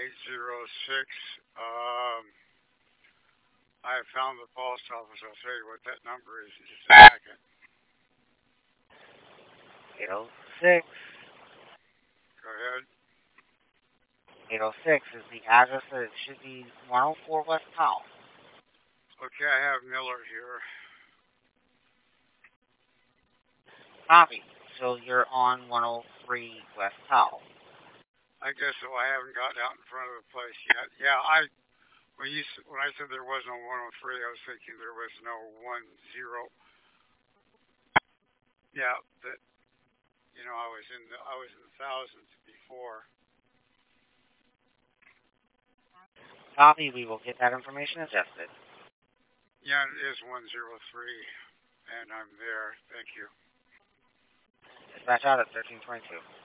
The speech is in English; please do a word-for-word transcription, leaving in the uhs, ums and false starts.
eight zero six. Um, I have found the post office. I'll tell you what that number is in just a second. eight oh six. Go ahead. eight oh six is the address that it should be one oh four West Powell. Okay, I have Miller here. Copy. So you're on one oh three West Powell. I guess so. I haven't gotten out in front of the place yet. Yeah, I when you when I said there was no one oh three, I was thinking there was no one zero. Yeah, that you know I was in the I was in the thousands before. Copy. We will get that information adjusted. Yeah, it is one zero three, and I'm there. Thank you. Dispatch out at thirteen twenty-two.